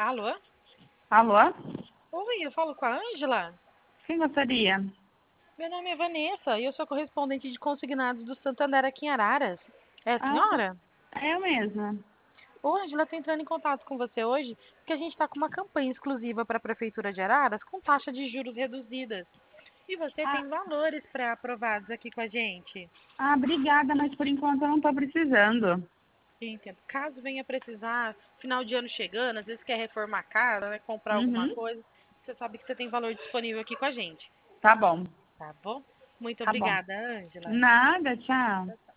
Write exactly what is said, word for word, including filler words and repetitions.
Alô? Alô? Oi, eu falo com a Ângela? Quem gostaria? Meu nome é Vanessa e eu sou correspondente de consignados do Santander aqui em Araras. É a Ah, tá. senhora? É eu mesma. Ô, Ângela, tô entrando em contato com você hoje porque a gente está com uma campanha exclusiva para a Prefeitura de Araras com taxa de juros reduzidas. E você Ah, tem valores pré-aprovados aqui com a gente. ah, obrigada, mas por enquanto eu não estou precisando. Entendo. Caso venha precisar, final de ano chegando, às vezes quer reformar a casa, né, comprar alguma Uhum, coisa, você sabe que você tem valor disponível aqui com a gente. tá bom, Tá bom? Muito tá bom. obrigada, Ângela. Nada, tchau.